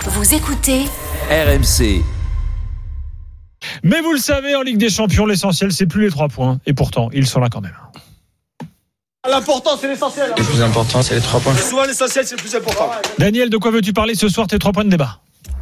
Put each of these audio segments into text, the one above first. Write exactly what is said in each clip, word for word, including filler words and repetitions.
Vous écoutez R M C. Mais vous le savez, en Ligue des Champions, l'essentiel, c'est plus les trois points. Et pourtant, ils sont là quand même. L'important, c'est l'essentiel. Le plus important, c'est les trois points. Souvent, l'essentiel, c'est le plus important. Daniel, de quoi veux-tu parler ce soir, tes trois points de débat?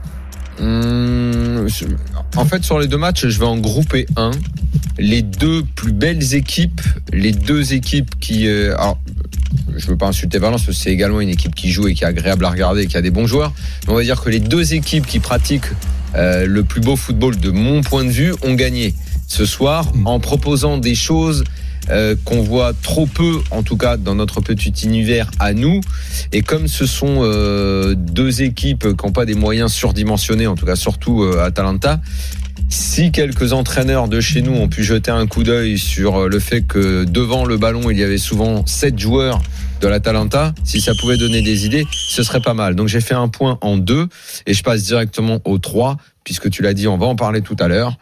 Hum, je, en fait, sur les deux matchs, je vais en grouper un. Les deux plus belles équipes, les deux équipes qui... Euh, alors, je ne veux pas insulter Valence, parce que c'est également une équipe qui joue et qui est agréable à regarder et qui a des bons joueurs. Mais on va dire que les deux équipes qui pratiquent euh, le plus beau football, de mon point de vue, ont gagné ce soir en proposant des choses euh, qu'on voit trop peu, en tout cas dans notre petit univers à nous. Et comme ce sont euh, deux équipes qui n'ont pas des moyens surdimensionnés, en tout cas surtout euh, Atalanta, si quelques entraîneurs de chez nous ont pu jeter un coup d'œil sur le fait que devant le ballon, il y avait souvent sept joueurs de l'Atalanta, si ça pouvait donner des idées, ce serait pas mal. Donc j'ai fait un point en deux et je passe directement au trois, puisque tu l'as dit, on va en parler tout à l'heure.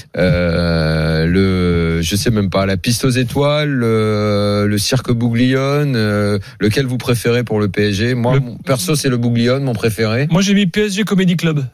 Euh, le, je sais même pas, la piste aux étoiles, le, le cirque Bouglione, euh, lequel vous préférez pour le P S G? Moi, le... mon, perso, c'est le Bouglione, mon préféré. Moi, j'ai mis P S G Comedy Club.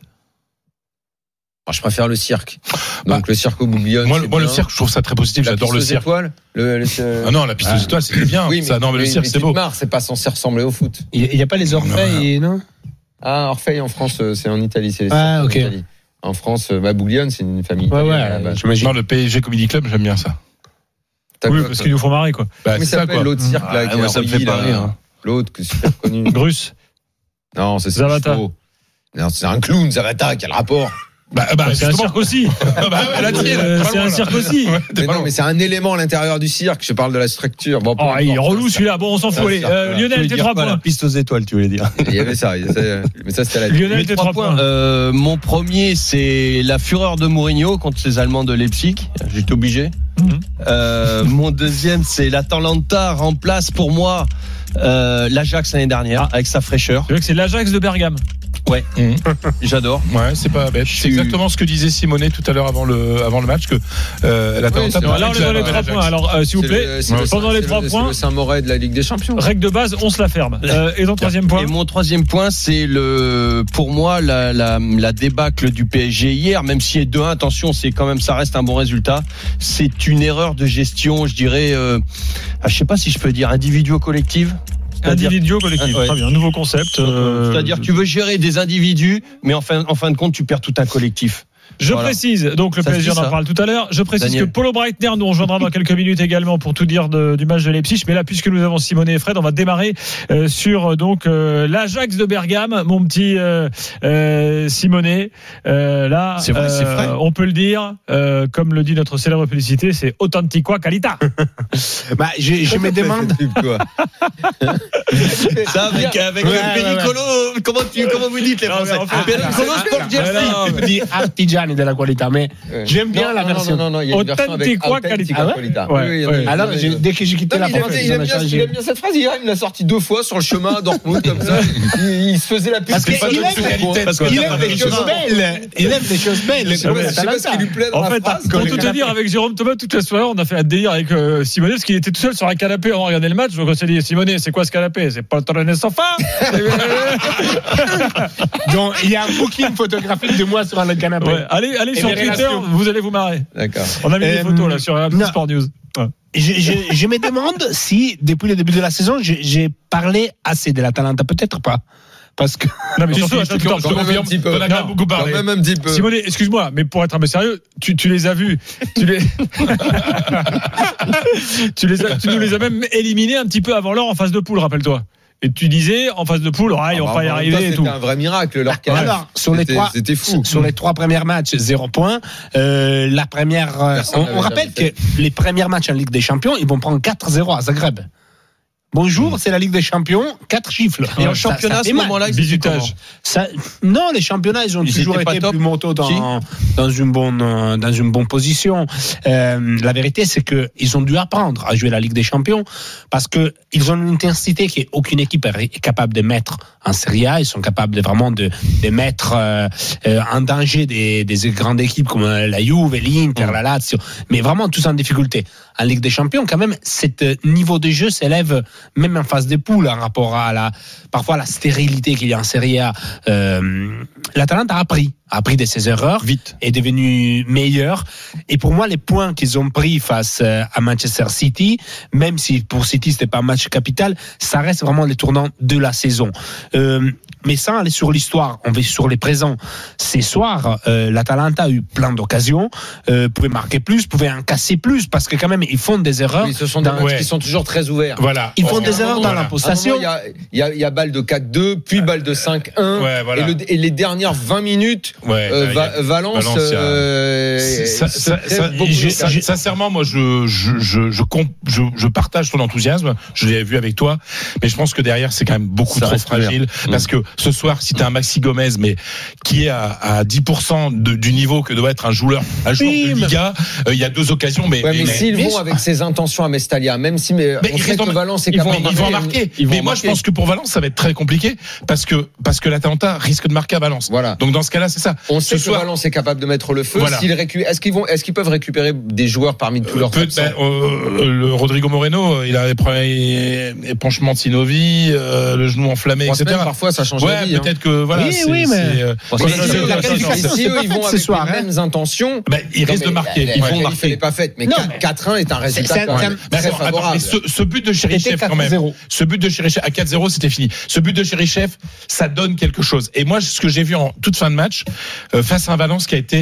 Alors, je préfère le cirque. Donc bah, le cirque au Bouglione. Moi, moi le cirque, je trouve ça très positif. La J'adore le cirque. Étoiles, le, le, le... Ah non, la piste aux étoiles, c'était bien. Oui, mais, ça, non, mais, mais le cirque, mais c'est beau. Marre, c'est pas censé ressembler au foot. Il n'y a pas les Orfeilles, non, non Ah, Orfeille en France, c'est en Italie. C'est les ah, ok. En, Italie. En France, bah, Bouglione, c'est une famille. Ouais, ouais. J'imagine. Non, le P S G Comedy Club, j'aime bien ça. T'as oui, quoi, parce qu'ils nous font marrer, quoi. Bah, Comment ça s'appelle l'autre cirque là, ah, qui ouais, ça me fait parler. Hein. L'autre que super connu. Bruce. Non, c'est Zavata. Non, c'est un clown, Zavata. Quel rapport? Bah, bah, c'est un cirque aussi. bah, ouais, la tienne, euh, c'est un cirque aussi. Ouais, mais non, mais c'est un élément à l'intérieur du cirque. Je parle de la structure. Bon, oh, il est relou celui-là. Bon, on s'en fout. Allez, euh, Lionel, tes trois points. La piste aux étoiles, tu voulais dire. Il y avait ça. Il y avait ça mais ça, c'était la. Lionel, tes trois points. Euh, mon premier, c'est la fureur de Mourinho contre les Allemands de Leipzig. J'étais obligé. Mm-hmm. Euh, mon deuxième, c'est l'Atalanta remplace pour moi euh, l'Ajax l'année dernière ah. avec sa fraîcheur. Tu veux que c'est l'Ajax de Bergame? Ouais, mmh. J'adore. Ouais, c'est pas bête. C'est exactement ce que disait Simonet tout à l'heure avant le avant le match que euh, l'Atalanta. Oui, là on est dans les trois points. Alors euh, s'il vous plaît, le, c'est pendant le, les trois le, points, c'est le Saint-Moret de la Ligue des Champions. Règle de base, on se la ferme. Euh, et ton troisième point? Et mon troisième point, c'est le pour moi la la, la débâcle du P S G hier, même si est deux un, attention, c'est quand même ça reste un bon résultat. C'est une erreur de gestion, je dirais. Euh, je sais pas si je peux dire individuo-collective. Individuo collectif, ah, ouais. Très bien, nouveau concept. Euh... C'est-à-dire tu veux gérer des individus, mais en fin, en fin de compte, tu perds tout un collectif. Je voilà. précise, donc le P S G, on en parle tout à l'heure. Je précise Daniel. que Paulo Breitner nous rejoindra dans quelques minutes également pour tout dire de, du match de Leipzig. Mais là, puisque nous avons Simonet et Fred, on va démarrer euh, sur donc euh, l'Ajax de Bergame, mon petit euh, euh, Simonet. Euh, là, c'est vrai, euh, c'est vrai. On peut le dire, euh, comme le dit notre célèbre publicité, c'est authentiqua qualita. bah, je, je me demande. Ça avec avec ouais, le Pericolo, ouais, ouais. comment tu comment vous dites les Français? Pericolo Sport Jersey. Artigiani de la qualité, mais ouais. j'aime bien non, la non, version. Non, non, non, il y a une version avec Authentica Qualita. Ah ouais, oui, oui, oui. Alors, j'ai, dès que j'ai quitté non, la France, il aime bien, il aime bien cette phrase. Hier, il me l'a sorti deux fois sur le chemin à Dortmund comme ça. Il, il se faisait la pub. Parce qu'il aime des choses belles. Il aime des choses belles. Je sais pas ce qui lui plaît dans la phrase. En fait, pour tout te dire, avec Jérôme Thomas, toute la soirée, on a fait un délire avec Simonet parce qu'il était tout seul sur un canapé avant de regarder le match. Donc on s'est dit, Simonet, c'est quoi ce canapé? C'est pas le sofa. Donc il y a un booking photographique de moi sur le canapé. Allez, allez sur Twitter, vous allez vous marrer. D'accord. On a mis euh, des photos là sur R M C Sport News. Ouais. Je, je, je me demande si, depuis le début de la saison, j'ai, j'ai parlé assez de l'Atalanta. Peut-être pas. Parce que. Non, mais surtout, je te confirme, on a beaucoup parlé. Quand même un petit peu. Simonet, excuse-moi, mais pour être un peu sérieux, tu, tu les as vus. Tu les. tu, les as, tu nous les as même éliminés un petit peu avant l'heure en phase de poule, rappelle-toi. Et tu disais, en phase de poule, ah, ils vont ah, pas y arriver temps, et c'était tout. C'était un vrai miracle, leur cas. Alors, sur les trois, c'était fou. Sur les trois premiers matchs, zéro point. Euh, la première, on, on rappelle que les premiers matchs en Ligue des Champions, ils vont prendre quatre zéro à Zagreb. Bonjour, mmh. c'est la Ligue des Champions, quatre chiffres. Et en championnat, à ce moment-là, bisutage. Ça, non, les championnats, ils ont ils toujours été plus motos dans, dans une bonne, dans une bonne position. Euh, la vérité, c'est que ils ont dû apprendre à jouer la Ligue des Champions parce que ils ont une intensité qu'aucune équipe est capable de mettre en Serie A. Ils sont capables de vraiment de, de mettre euh, en danger des, des grandes équipes comme la Juve, l'Inter, mmh. la Lazio, mais vraiment tous en difficulté. En Ligue des Champions, quand même, cet niveau de jeu s'élève même en phase des poules, en rapport à la, parfois la stérilité qu'il y a en Serie A. Euh, L'Atalanta a appris, a appris de ses erreurs, vite, est devenu meilleur. Et pour moi, les points qu'ils ont pris face à Manchester City, même si pour City c'était pas un match capital, ça reste vraiment les tournants de la saison. Euh, mais sans aller sur l'histoire, on va sur les présents. Ces soirs, euh, l'Atalanta a eu plein d'occasions, euh, pouvait marquer plus, pouvait en casser plus, parce que quand même ils font des erreurs. Oui, ce sont des matchs ouais. qui sont toujours très ouverts. Voilà. Ils font des erreurs dans voilà. l'impostation. Il y a, il y a, il y a balle de quatre deux, puis balle de cinq un, ouais, voilà. et, le, et les dernières vingt minutes, ouais, euh, va, a, Valence. Valence euh, ça, ça, ça, j'ai, j'ai, sincèrement, moi, je, je, je, je, je, je partage ton enthousiasme. Je l'ai vu avec toi, mais je pense que derrière, c'est quand même beaucoup ça trop fragile. Mmh. Parce que ce soir, si t'as un Maxi Gomez, mais qui est à, à dix pour cent de, du niveau que doit être un joueur, un joueur oui, de Liga, il euh, y a deux occasions, mais. Ouais, mais, mais s'ils vont avec ces intentions à Mestalia, même si mais, mais on sait que Valence est capable de marquer. Ils vont en marquer. Ils vont mais moi, marquer. Je pense que pour Valence, ça va être très compliqué parce que parce que l'Atalanta risque de marquer à Valence. Voilà. Donc dans ce cas-là, c'est ça. On sait ce que soir, Valence est capable de mettre le feu. Voilà. S'ils récu... Est-ce qu'ils vont, est-ce qu'ils peuvent récupérer des joueurs parmi tous leurs absents? Ben, euh, le Rodrigo Moreno, il a les premiers épanchements de Sinovi, euh, le genou enflammé, et cetera. Parfois, ça change ouais, la vie. Peut-être que voilà. Oui, c'est, oui, mais. C'est, euh, c'est la qualification. Si eux, ils vont avec les mêmes intentions, ils risquent de marquer. Ils vont marquer. Elle n'est pas faite, mais quatre un est un résultat très favorable. Ce but de Chérichev, quand même. Ce but de Chérichev à quatre zéro, c'était fini. Ce but de Chérichev, ça donne quelque chose. Et moi, ce que j'ai vu en toute fin de match, face à un Valence qui a été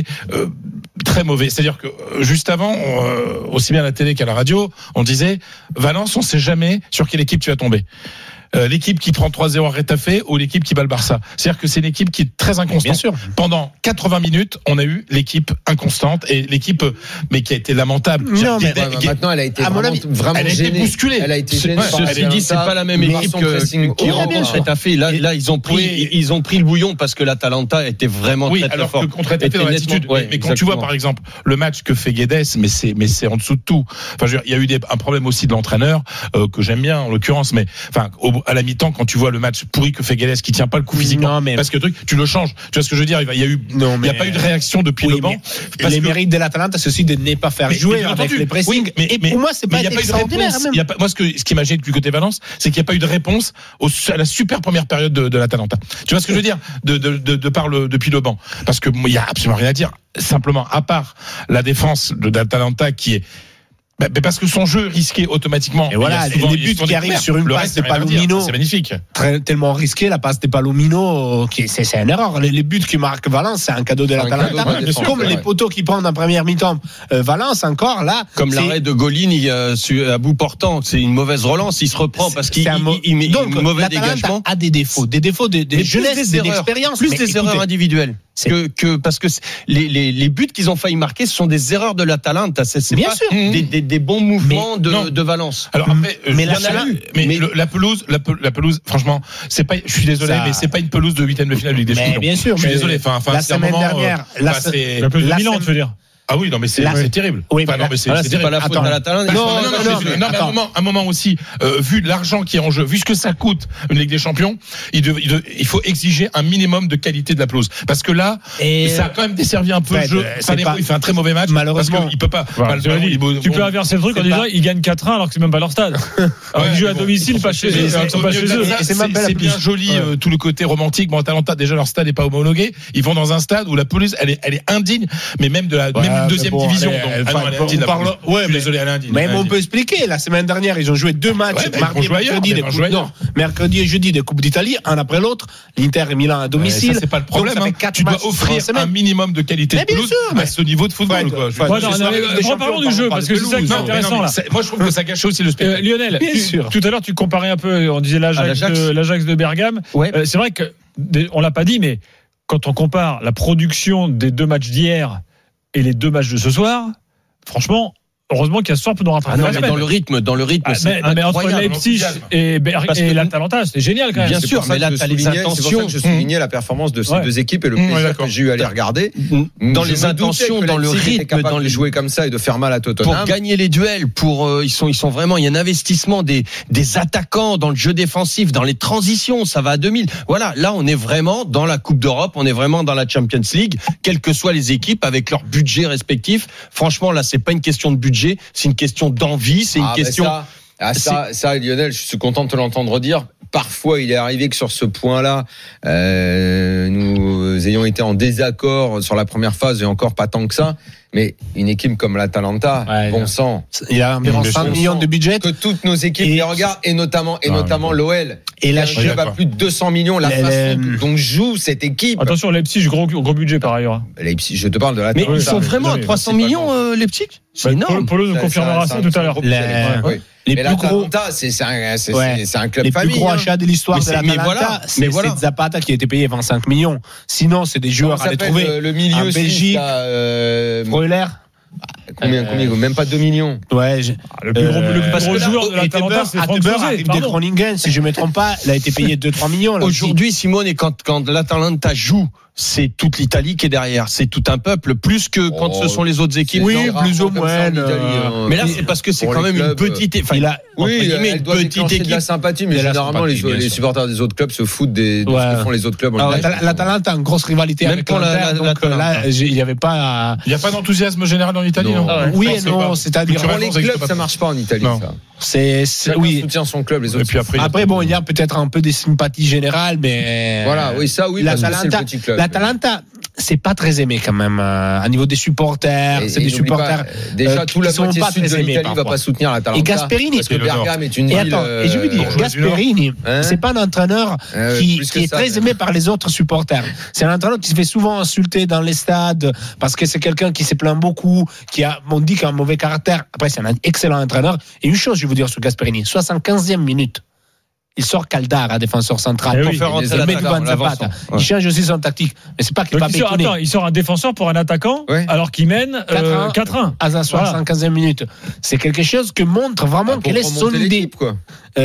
très mauvais. C'est-à-dire que juste avant, aussi bien à la télé qu'à la radio, on disait Valence, on ne sait jamais sur quelle équipe tu vas tomber. Euh, l'équipe qui prend trois zéro à Retafe ou l'équipe qui bat le Barça. C'est-à-dire que c'est une équipe qui est très inconstante. Bien sûr. Pendant quatre-vingts minutes, on a eu l'équipe inconstante et l'équipe, mais qui a été lamentable. Non, mais ouais, qui, maintenant, elle a été vraiment, avis, vraiment elle a gênée. été bousculée. Elle a été gênée. Ouais, ceci dit, c'est pas la même équipe que, qui rencontre Retafe. Là, là, ils ont pris, oui. ils ont pris le bouillon parce que l'Atalanta était vraiment oui, très, très alors fort. Que contre Retafe dans l'attitude. Ouais, mais quand tu vois, par exemple, le match que fait Guedes, mais c'est, mais c'est en dessous de tout. Enfin, je veux dire, il y a eu des, un problème aussi de l'entraîneur, euh, que j'aime bien, en l'occurrence, mais, enfin, au, à la mi-temps, quand tu vois le match pourri que fait Guedes qui tient pas le coup physiquement non, mais... parce que truc tu le changes, tu vois ce que je veux dire, il y a eu non, mais... il y a pas eu de réaction depuis oui, le banc parce les que... mérites de l'Atalanta c'est aussi de ne pas faire mais, jouer mais, avec les pressings oui, mais, et pour mais, moi c'est pas il y a pas eu de réponse il y a pas, moi ce que ce qui m'a gêné du côté Valence c'est qu'il y a pas eu de réponse au, à la super première période de, de l'Atalanta, tu vois ce que je veux dire de de de, de par le depuis le banc parce que il y a absolument rien à dire simplement à part la défense de l'Atalanta qui est Bah, parce que son jeu risqué automatiquement. Et voilà, souvent, les buts qui arrivent sur une passe de Palomino, c'est magnifique. Très, tellement risqué, la passe de Palomino, qui, c'est, c'est une erreur. Les, les buts qui marquent Valence, c'est un cadeau de l'Atalanta. Comme les poteaux qui prennent en première mi-temps euh, Valence, encore là. Comme c'est... l'arrêt de Golini euh, à bout portant, c'est une mauvaise relance. Il se reprend parce qu'il mo... il, il, Donc, il, mauvais dégagement. A des défauts, des défauts de, de jeunesse, des d'expérience, plus des erreurs individuelles. Que, que parce que les, les, les buts qu'ils ont failli marquer, ce sont des erreurs de l'Atalanta. C'est, c'est bien pas sûr. Des, des, des bons mouvements de, de Valence. Alors après, mais, la, la, mais, mais le, la pelouse, la, la pelouse, franchement, c'est pas. Je suis désolé, ça... mais c'est pas une pelouse de huitième de finale de Ligue des Champions. Bien sûr. Je suis désolé. Enfin, enfin, la semaine moment, dernière, euh, la, c'est la pelouse de Milan, tu veux dire. Ah oui, non, mais c'est, là, c'est terrible. Oui, enfin, non, mais c'est, voilà, c'est, c'est pas la faute de l'Atalanta. Non, non, non, non, non, mais, non, mais un moment, un moment aussi, euh, vu l'argent qui est en jeu, vu ce que ça coûte une Ligue des Champions, il, dev, il, dev, il faut exiger un minimum de qualité de la pelouse. Parce que là, et ça a quand même desservi un peu Fred, le jeu. Enfin, pas, il fait un très mauvais match. Malheureusement, parce qu'il peut pas. Voilà, pas le, il, il, tu peux inverser le truc en disant ils gagnent quatre un alors que c'est même pas leur stade. Alors ils jouent à domicile, pas chez eux. C'est bien joli tout le côté romantique. Bon, Atalanta, déjà leur stade n'est pas homologué. Ils vont dans un stade où la pelouse, elle est, elle est indigne, mais même de la même deuxième division. Donc, elle, ah non, elle parle, ouais, mais, désolé, Alain Digne. Mais on peut expliquer. La semaine dernière, ils ont joué deux matchs, ouais, mardi, mercredi, des coupes, non, mercredi et jeudi des coupes d'Italie, un après l'autre. L'Inter et Milan à domicile. Ça, c'est pas le problème. Donc, hein. Tu dois offrir un minimum de qualité de pelouse à ce niveau de football. Parlons du jeu parce que c'est ça qui est intéressant là. Moi, je trouve que ça gâche aussi le spectacle. Lionel, tout à l'heure, tu comparais un peu. On disait l'Ajax de Bergame. C'est vrai que on l'a pas dit, mais quand on compare la production des deux matchs d'hier et les deux matchs de ce soir, franchement, heureusement qu'il y a ce soir pour nous rattraper. Ah non, mais dans le rythme, dans le rythme, ah, c'est mais, mais entre Leipzig et, Ber- et l'Atalanta, c'est génial quand même. Bien sûr, mais là, t'as les intentions. C'est pour ça que je soulignais mmh. la performance de ces ouais. deux équipes et le plaisir mmh, que j'ai eu à les regarder. Mmh. Dans je les intentions, dans le rythme, dans les jouer comme ça et de faire mal à Tottenham. Pour gagner les duels, pour euh, ils sont, ils sont vraiment. Il y a un investissement des des attaquants dans le jeu défensif, dans les transitions. Ça va à deux mille. Voilà, là, on est vraiment dans la Coupe d'Europe, on est vraiment dans la Champions League, quelles que soient les équipes avec leur budget respectif. Franchement, là, c'est pas une question de budget, c'est une question d'envie, c'est une ah, question. Ah, ça, ça, Lionel, je suis content de te l'entendre dire. Parfois, il est arrivé que sur ce point-là, euh, nous ayons été en désaccord sur la première phase et encore pas tant que ça. Mais une équipe comme l'Atalanta, ouais, bon sang. Il a environ cinq millions de budget. Que toutes nos équipes et les regardent, et notamment, et ah, notamment l'O L. Et la club a plus de deux cents millions. La les, façon les... dont joue cette équipe. Attention, Leipzig, gros, gros budget par ailleurs. Leipzig, je te parle de l'Atalanta. Mais ils sont vraiment à trois cents millions, euh, Leipzig? C'est énorme. Polo nous confirmera ça, ça tout à l'heure. Les mais plus gros, c'est, c'est, un, c'est, ouais. c'est un club les famille. Les plus gros hein. achats de l'histoire mais de l'Atalanta, voilà, c'est, voilà. c'est Zapata qui a été payé vingt-cinq millions. Sinon, c'est des joueurs à les trouver. Le, le milieu en Belgique, euh, Freuler. Combien, euh, combien Même pas deux millions. Ouais. Je, ah, le plus gros, euh, le plus gros joueur de l'Atalanta, c'est Franck Sosé. De Groningen, si je me trompe pas, il a été payé deux trois millions. Là, aujourd'hui, Simone, et quand, quand l'Atalanta joue, c'est toute l'Italie qui est derrière. C'est tout un peuple, plus que quand oh, ce sont les autres équipes. Oui, plus ou moins. Euh, mais là, c'est parce que c'est quand même clubs, une petite. Enfin, il a, oui, elle doit déclencher de la sympathie, mais généralement, les, les supporters des autres clubs se foutent des, de ouais. ce que font les autres clubs. L'Atalanta a une grosse rivalité avec l'Inter, donc là, il n'y avait pas. Il n'y a pas d'enthousiasme général en Italie, non? Oui et non, c'est-à-dire pour les clubs, ça marche pas en Italie. C'est oui. Soutient son club, les autres. Après, bon, il y a peut-être un peu des sympathies générales, mais voilà, oui, ça, oui. L'Atalanta, c'est pas très aimé quand même euh, à niveau des supporters. Et, c'est et des supporters pas, déjà euh, tout la moitié sud de l'Italie va pas soutenir l'Atalanta. Et Gasperini, parce que Bergame est une et ville. Attends, euh, et je veux dire, Gasperini, hein c'est pas un entraîneur euh, qui, qui est ça, très aimé par les autres supporters. C'est un entraîneur qui se fait souvent insulter dans les stades parce que c'est quelqu'un qui s'est plaint beaucoup, qui a, on dit qu'il a un mauvais caractère. Après, c'est un excellent entraîneur. Et une chose, je vais vous dire sur Gasperini, soixante-quinzième minute. Il sort Caldara, défenseur central, pour oui, faire rentrer le mec devant Zapata. Ouais. Il change aussi son tactique. Mais c'est pas qu'il va bétonner. Attends, il sort un défenseur pour un attaquant, ouais. alors qu'il mène euh, quatre un à la soixante-quinzième minute. C'est quelque chose qui montre vraiment ah, quelle est son idée. Quoi.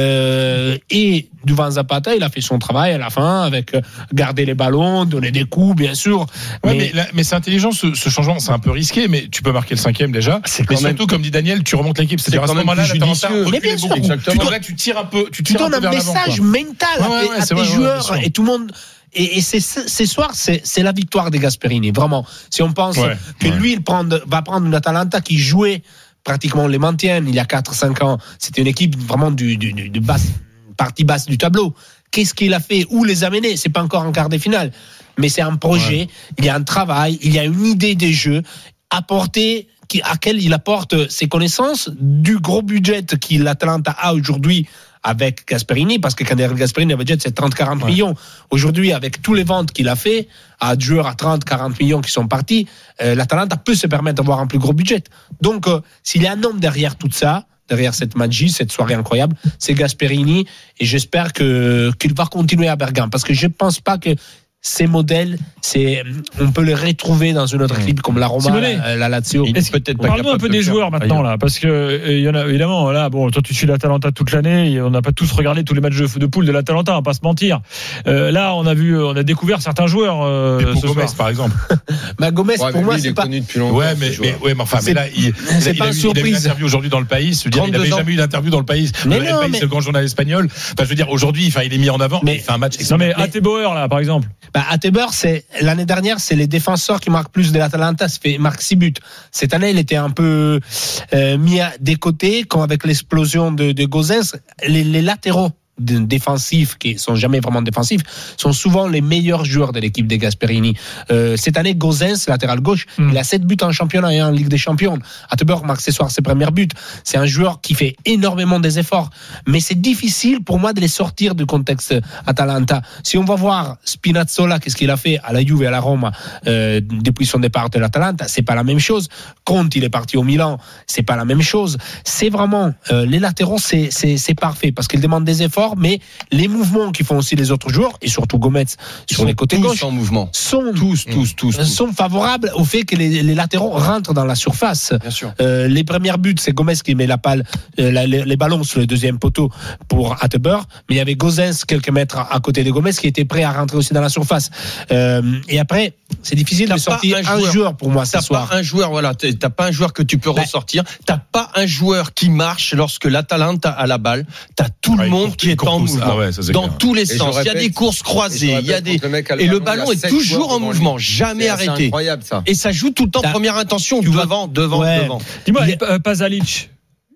Euh, et devant Zapata, il a fait son travail à la fin avec euh, garder les ballons, donner des coups, bien sûr. Ouais, mais, mais, la, mais c'est intelligent ce, ce changement, c'est un peu risqué, mais tu peux marquer le cinquième déjà. C'est mais surtout, même, comme dit Daniel, tu remontes l'équipe. C'est-à-dire à ce moment-là, mais bien sûr, tu, dois, tu tires un peu, tu, tu donnes un, un message mental ouais, ouais, ouais, à tes vrai, joueurs ouais, et tout le monde. Et, et c'est, ces soirs, c'est, c'est la victoire des Gasperini, vraiment. Si on pense ouais, que ouais. lui, il prend, va prendre une Atalanta qui jouait pratiquement les maintiens il y a quatre cinq ans, c'était une équipe vraiment du, du, du, du basse, partie basse du tableau. Qu'est-ce qu'il a fait? Où les amener? C'est pas encore en quart de finale, mais c'est un projet, ouais. il y a un travail, il y a une idée des jeux apportée à laquelle il apporte ses connaissances du gros budget qu'il l'Atalanta a aujourd'hui avec Gasperini, parce que quand Gasperini, le budget, c'est trente à quarante ouais. millions. Aujourd'hui, avec tous les ventes qu'il a fait, à des joueurs à trente à quarante millions qui sont partis, euh, l'Atalanta peut se permettre d'avoir un plus gros budget. Donc, euh, s'il y a un homme derrière tout ça, derrière cette magie, cette soirée incroyable, c'est Gasperini, et j'espère que, qu'il va continuer à Bergame, parce que je pense pas que ces modèles, c'est, on peut les retrouver dans une autre équipe comme la Roma, la, la Lazio. Peut-être pas. Parle-nous un peu des joueurs maintenant là, parce que il y en a évidemment là. Bon, toi tu suis l'Atalanta toute l'année, et on n'a pas tous regardé tous les matchs de, de poule de l'Atalanta, on va pas se mentir. Euh, là, on a vu, on a découvert certains joueurs. Euh, ce Gomez, soir. Par exemple. bah Gomez, ouais, pour moi, c'est pas. Connu depuis longtemps. Ouais, mais, mais, ouais, mais enfin, mais là, il, c'est il, pas il, a, eu, il a eu une interview aujourd'hui dans le Pays. Je veux dire, il n'avait jamais eu d'interview dans le Pays. Mais le Pays, c'est le grand journal espagnol. Enfin, je veux dire, aujourd'hui, enfin, il est mis en avant. Mais il fait un match. Non, mais Atebauer là, par exemple. Bah, Atebauer, c'est l'année dernière, c'est les défenseurs qui marquent plus de l'Atalanta. Ça fait marque six buts. Cette année, il était un peu euh, mis à des côtés, comme avec l'explosion de, de Gozens. Les, les latéraux défensifs, qui sont jamais vraiment défensifs, sont souvent les meilleurs joueurs de l'équipe des Gasperini. Euh, cette année, Gozens, latéral gauche, mm. il a sept buts en championnat et en Ligue des Champions. Atebauer marque ce soir ses premiers buts. C'est un joueur qui fait énormément des efforts. Mais c'est difficile pour moi de les sortir du contexte Atalanta. Si on va voir Spinazzola, qu'est-ce qu'il a fait à la Juve et à la Roma euh, depuis son départ de l'Atalanta, c'est pas la même chose. Conte, il est parti au Milan, c'est pas la même chose. C'est vraiment, euh, les latéraux, c'est, c'est, c'est parfait parce qu'ils demandent des efforts, mais les mouvements qui font aussi les autres joueurs, et surtout Gomez sur les côtés gauche, en mouvement. Sont, tous, tous, tous, tous. sont favorables au fait que les, les latéraux rentrent dans la surface. Bien sûr. Euh, les premiers buts, c'est Gomez qui met la balle, euh, la, les, les ballons sur le deuxième poteau pour Atebauer, mais il y avait Gozens quelques mètres à côté de Gomez qui était prêt à rentrer aussi dans la surface. Euh, et après, c'est difficile t'as de sortir un joueur, un joueur pour moi ce t'as soir. Pas un joueur, voilà, t'as pas un joueur que tu peux bah, ressortir. T'as pas un joueur qui marche lorsque l'Atalanta a la balle. T'as tout le ah, monde qui est en mouvement, ah ouais, ça, dans clair. Tous les et sens. Répète, il y a des courses croisées, il y a des le et le ballon est toujours en mouvement, jamais arrêté. C'est incroyable ça. Et ça joue tout le temps première intention devant, devant, ouais. devant. Dis-moi, Pasalic.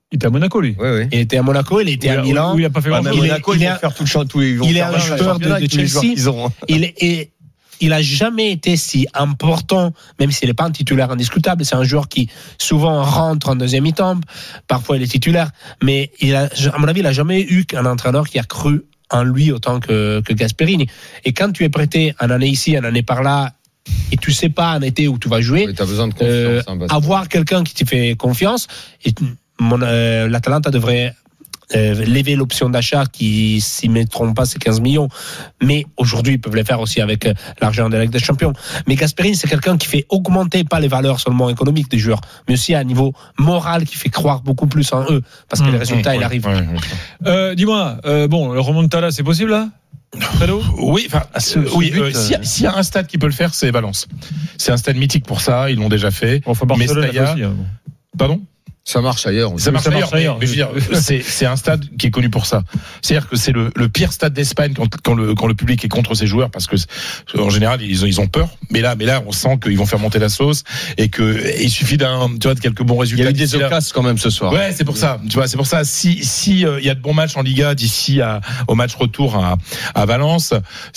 Il était à Monaco, lui. Oui, oui. Il était à Monaco, il était où à il a, Milan. Où il a pas fait grand chose. Monaco, il ils est- vont faire tout le champ, tous les. ils vont Il est faire un le joueur de, championnat de avec tous les joueurs Chelsea. qu'ils auront. Il est, et il a jamais été si important, même s'il n'est pas un titulaire indiscutable. C'est un joueur qui souvent rentre en deuxième mi-temps. Parfois, il est titulaire. Mais il a, à mon avis, il n'a jamais eu un entraîneur qui a cru en lui autant que, que Gasperini. Et quand tu es prêté une année ici, une année par là, et tu sais pas en été où tu vas jouer, Tu as besoin de confiance. euh, hein, parce que- avoir quelqu'un qui te fait confiance, et mon, euh, l'Atalanta devrait euh, lever l'option d'achat qui, s'ils ne mettront pas ces quinze millions, mais aujourd'hui ils peuvent les faire aussi avec euh, l'argent de la Ligue des Champions. Mais Gasperini, c'est quelqu'un qui fait augmenter pas les valeurs seulement économiques des joueurs, mais aussi à un niveau moral qui fait croire beaucoup plus en eux, parce que Mmh, les résultats Ouais, ils arrivent. ouais, ouais. Euh, dis-moi, euh, bon, le remontada, c'est possible là Fredo Oui, enfin, ce- ce oui. but, euh, s'il y a- s'il y a un stade qui peut le faire, c'est Valence. C'est un stade mythique pour ça. Ils l'ont déjà fait. Enfin, Barcelone l'a fait Mestalla- aussi, hein. Pardon. Ça marche ailleurs. aussi. Ça marche ça marche ailleurs, mais, ailleurs. mais je veux dire, c'est, c'est un stade qui est connu pour ça. C'est-à-dire que c'est le, le pire stade d'Espagne quand, quand, le, quand le public est contre ses joueurs, parce que en général ils ont, ils ont peur. Mais là, mais là, on sent qu'ils vont faire monter la sauce et que et il suffit d'un, tu vois, de quelques bons Il résultats. y a eu des d'ici là. occasions quand même ce soir. Ouais, c'est pour ça. Tu vois, c'est pour ça. Si si euh, il y a de bons matchs en Liga d'ici à, au match retour à, à Valence,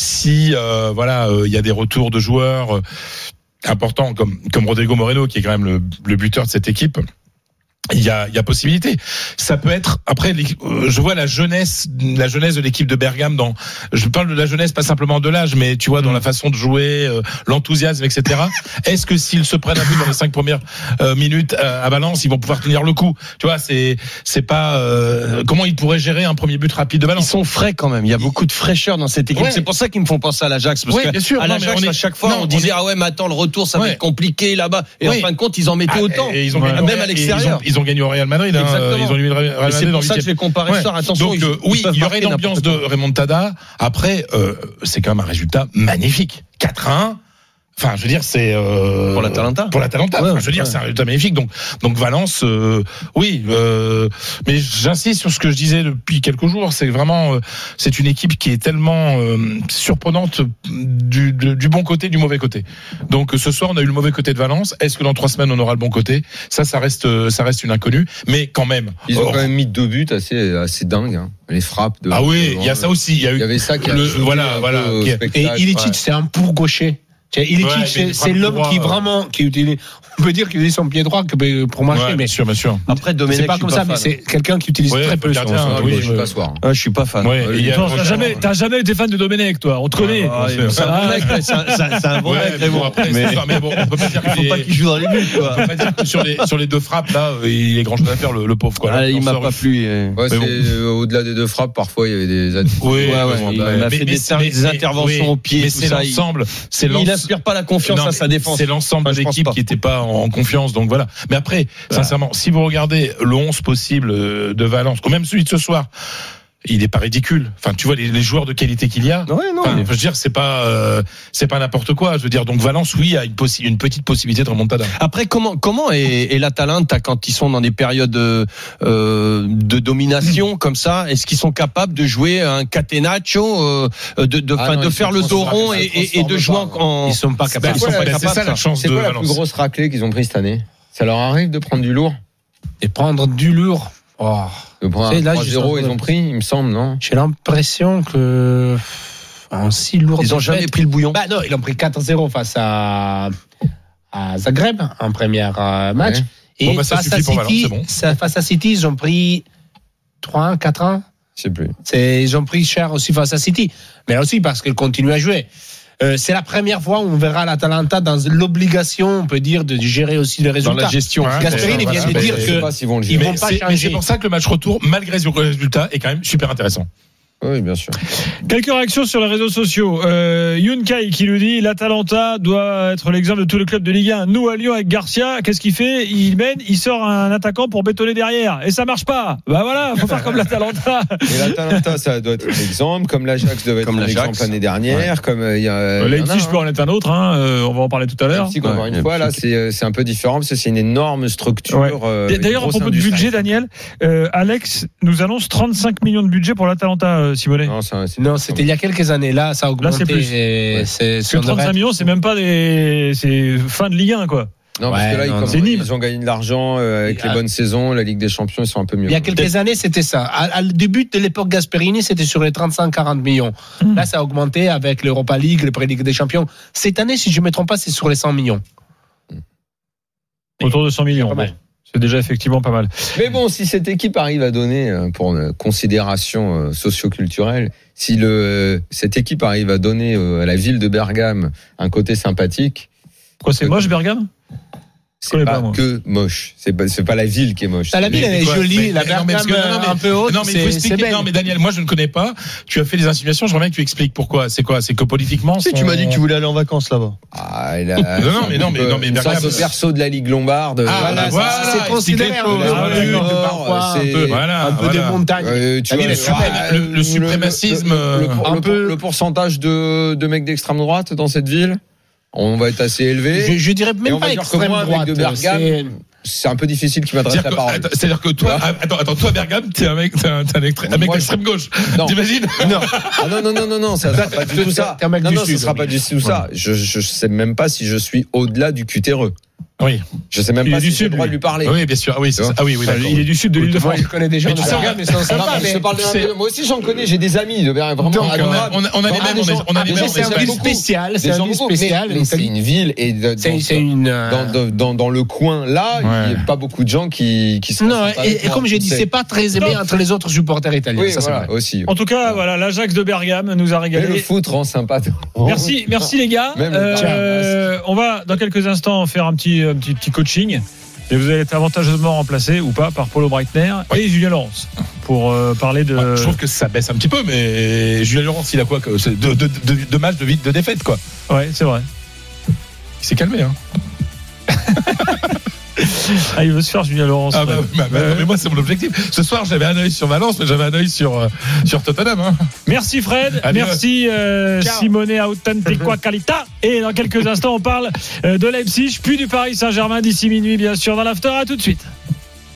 si euh, voilà, euh, il y a des retours de joueurs euh, importants comme comme Rodrigo Moreno qui est quand même le, le buteur de cette équipe. Il y a, il y a possibilité. Ça peut être. Après, euh, je vois la jeunesse, la jeunesse de l'équipe de Bergame. Dans, je parle de la jeunesse, pas simplement de l'âge, mais tu vois, dans la façon de jouer, euh, l'enthousiasme, et cetera. Est-ce que s'ils se prennent un but dans les cinq premières euh, minutes euh, à Valence, ils vont pouvoir tenir le coup? Tu vois, c'est, c'est pas. Euh, comment ils pourraient gérer un premier but rapide de Ils Valence? sont frais quand même. Il y a beaucoup de fraîcheur dans cette équipe. Ouais. C'est pour ça qu'ils me font penser à l'Ajax. Parce Ouais, que bien sûr. à Non, mais l'Ajax, on est- à chaque fois, non, on on disait est- ah ouais, mais attends, le retour, ça va Ouais. être compliqué là-bas. Et Oui. en fin de compte, ils en mettaient Ah, autant. et ils ont Ouais. gagné au Même Real- à l'extérieur. Ils ont, ils ont gagné au Real Madrid. Hein, Exactement. ils ont eu le Real Et Madrid c'est dans pour le ça que je huitième. vais comparer Ouais. ça. Attention, Donc ils- euh, ils oui, peuvent il y aurait une marquer ambiance de n'importe quoi. remontada. Après, euh, c'est quand même un résultat magnifique. quatre à un. Enfin, je veux dire, c'est euh, Pour l'Atalanta. Pour l'Atalanta. Ouais, Enfin, je veux dire, ouais. c'est un résultat magnifique. Donc, donc Valence, euh, oui. Euh, mais j'insiste sur ce que je disais depuis quelques jours. C'est vraiment, euh, c'est une équipe qui est tellement euh, surprenante du, du, du bon côté, du mauvais côté. Donc, ce soir, on a eu le mauvais côté de Valence. Est-ce que dans trois semaines, on aura le bon côté? Ça, ça reste, ça reste une inconnue. Mais quand même. Ils ont Oh, quand même mis deux buts assez, assez dingues. Hein. Les frappes de. ah oui, devant, il y a ça aussi. Il y a Il y eu. avait ça qui a Le- ajouté voilà, un voilà, peu au qui a- Et spectacle. Ilicic, ouais. c'est un pour gaucher. Ilicic, Ouais, mais c'est, il c'est frappe l'homme droit, qui euh. vraiment, qui utilise, on peut dire qu'il utilise son pied droit que pour marcher, Ouais, mais bien sûr, bien sûr. Après, Domenech, c'est pas je comme suis ça, mais fan. c'est quelqu'un qui utilise Ouais, très peu son, gardien, son hein, pied. oui, Je vais pas soir. Ah, je suis pas fan. Ouais, et il y a- Attends, t'as jamais, t'as jamais été fan de Domenech, toi. On te connaît. Ah, c'est- c'est un Ah, bon mec, mais c'est un- c'est un- c'est un bon Ouais, mec, mais mais bon, bon. après, Mais c'est ça, mais bon, on peut pas dire il faut qu'il pas est- qu'il joue dans les buts, on quoi. peut pas dire que sur les, sur les deux frappes, là, il est grand chose à faire, le, le pauvre, quoi. Là, Ah, il on m'a sort pas une- plu. euh. Ouais, Mais c'est bon. euh, au-delà des deux frappes, parfois il y avait des attitudes. Oui, Ouais, ouais, ouais, il ouais. a fait Mais- des mais- services, des mais- interventions oui, au pied, mais tout c'est ça, il- l'ensemble. C'est Il l'ensemble. n'inspire pas la confiance Non, à sa défense. C'est l'ensemble Enfin, de je pense l'équipe pas. qui n'était pas en, en confiance, donc voilà. Mais après, sincèrement, si vous regardez le onze possible euh, de Valence, ou même celui de ce soir, il n'est pas ridicule. Enfin, tu vois les, les joueurs de qualité qu'il y a. Ouais, non, Enfin, mais- je veux dire, c'est pas, euh, c'est pas n'importe quoi. Je veux dire, donc Valence, oui, a une, possi- une petite possibilité de remontada. Après, comment comment est, est l'Atalanta quand ils sont dans des périodes euh, euh, de domination comme ça? Est-ce qu'ils sont capables de jouer un catenaccio, euh, de de, Ah fin, non, de ils faire se le dos transforment, rond ils et, se et, et de jouer transforment pas. en. Ils sont pas Ben, capables. ils sont ben, pas c'est capables, ça la ça. chance C'est de quoi la Valence. plus grosse raclée qu'ils ont prise cette année? Ça leur arrive de prendre du lourd? Et prendre du lourd. Oh. De prendre C'est un là, trois zéro, juste un ils peu. ont pris, il me semble, non? J'ai l'impression que en si lourd. Ils ont jamais pris le bouillon. Bah non, ils ont pris quatre zéro face à, à Zagreb en première euh, match. Ouais. Et Bon, bah, ça face, suffit à pour Valence, City, c'est bon. ça- face à City, ils ont pris trois un, quatre un. Je sais plus. C'est, ils ont pris cher aussi face à City. Mais là aussi parce qu'ils continuent à jouer. Euh, c'est la première fois où on verra l'Atalanta dans l'obligation, on peut dire, de gérer aussi les Dans résultats. la gestion. Ouais, Gasperini mais vient voilà, de mais- dire Je sais que pas s'ils vont le ils gérer. vont Mais pas c'est, mais changer. c'est pour ça que le match retour, malgré le résultat, est quand même super intéressant. Oui, bien sûr. Quelques réactions sur les réseaux sociaux. Euh, Yoon Kai qui nous dit l'Atalanta doit être l'exemple de tous les clubs de Ligue un. Nous à Lyon avec Garcia, qu'est-ce qu'il fait? Il mène, il sort un attaquant pour bétonner derrière et ça marche pas. Bah voilà, faut faire comme l'Atalanta. Et l'Atalanta, ça doit être un exemple, comme l'Ajax devait être Comme un l'Ajax. exemple l'année dernière, comme euh, il y a. il y en a, Leipzig hein. peut en être un autre. Hein. Euh, on va en parler tout à l'heure. Leipzig, encore Ouais, une fois, là, c'est euh, c'est un peu différent parce que c'est une énorme structure. Ouais. euh, une D'ailleurs, à grosse propos de industrie. budget, Daniel, euh, Alex nous annonce trente-cinq millions de budget pour l'Atalanta, euh, Simonet. Non, ça, c'est- Non, c'était il y a quelques années. Là, ça a augmenté. Là, c'est plus. et Ouais. c'est, Parce c'est- que on devrait trente-cinq être- millions, c'est même pas des, c'est fin de Ligue un, quoi. Non, parce Ouais, que là, non, ils, non. ils ont gagné de l'argent euh, avec Et les bonnes saisons. La Ligue des Champions, ils sont un peu mieux. Il y a quelques années, c'était ça. À, à, le début de l'époque Gasperini, c'était sur les trente-cinq à quarante millions. Mmh. Là, ça a augmenté avec l'Europa League, le Pré-Ligue des Champions. Cette année, si je ne me trompe pas, c'est sur les cent millions. Autour de cent millions. Pas mal. Bon, c'est déjà effectivement pas mal. Mais bon, si cette équipe arrive à donner, euh, pour une considération euh, socio-culturelle, si le, cette équipe arrive à donner euh, à la ville de Bergame un côté sympathique. Quoi, c'est moche, Bergame? C'est connais pas, pas, moi. que moche. C'est pas, c'est pas la ville qui est moche. La ville, elle est quoi, jolie, mais- la mais non, mais parce que- Bergame non, mais- un peu haute, Non, mais il faut c'est c'est expliquer. belle. Non, mais Daniel, moi, je ne connais pas. Tu as fait des insinuations. J'aimerais bien que tu expliques pourquoi. C'est quoi? C'est que politiquement. Si, tu son- m'as dit que tu voulais aller en vacances là-bas. Ah, elle a, Non, non, mais non, mais- non, mais une Bergame, sorte de perso de la Ligue lombarde. Ah, Voilà, voilà, ça- c'est considéré explique un les peu choses. Ah, de d'accord. parfois, C'est- un peu, Voilà, un peu voilà. des montagnes. Euh, tu La ville vois, est super. ah, Le- le suprémacisme, le, le- le- un le- peu- le pourcentage de, de mecs d'extrême droite dans cette ville, on va être assez élevé. Je, je dirais Et même on va pas dire que extrême moi, droite. mec de Bergame, c'est- c'est un peu difficile qu'il m'adresse C'est-à-dire la que, parole. attends, c'est-à-dire que toi, attends, attends, toi, Bergame, t'es un mec, t'es un, t'es un, extré- un mec Moi, d'extrême gauche. Non. T'imagines? Non. Ah non, non, non, non, non, ça sera pas du tout ça. T'es un mec Non, du non, ce Sud, sera pas oui. du tout ça. Je, je sais même pas si je suis au-delà du cutéreux. Oui. Je sais même Il pas est du si j'ai le Sud, droit lui. de lui parler. Oui, bien sûr. Ah oui, c'est ça. Ah oui, oui, d'accord. Il est du sud de l'île de Moi, France. je connais des gens Mais de tu sais, Bergame, mais ils sont Non, sympas. mais je mais te parle de- c'est- moi aussi j'en connais, j'ai des amis de Bergame, vraiment Donc, on a, adorables. on a, on a les Vraiment, mêmes, des on gens- a, on a les des mêmes, gens c'est un on a- ville spécial, c'est Des un gens ville beaucoup, mais- spécial. mais c'est une ville et de- C'est dans- c'est une. euh, dans, dans, dans, dans le coin là, il Ouais. n'y a pas beaucoup de gens qui, qui sont Non, sympas avec et, et moi. comme j'ai dit, c'est pas très aimé entre les autres supporters italiens. Oui, ça, c'est voilà, vrai. aussi. En tout cas, voilà, l'Ajax de Bergame nous a Mais le régalé. foot rend sympa. Merci, merci les gars. Même le Euh, on va dans quelques instants faire un petit, un petit, petit coaching. Et vous allez être avantageusement remplacé ou pas par Paulo Breitner et Julien Laurence pour euh, parler de. Ouais, je trouve que ça baisse un petit peu, mais Julien Laurence, il a quoi que- c'est deux de, de, de matchs de, vite- de défaite, quoi. Ouais, c'est vrai. Il s'est calmé, hein. Ah, il veut se faire Julien Laurence. Ah, bah, bah, bah, Ouais. mais moi, c'est mon objectif. Ce soir, j'avais un œil sur Valence, mais j'avais un œil sur, euh, sur Tottenham, hein. Merci Fred, Adieu. merci euh, Ciao. Simone Autentiqua Qualita. Et dans quelques instants, on parle euh, de Leipzig, puis du Paris Saint-Germain d'ici minuit, bien sûr, dans l'after. À tout de suite.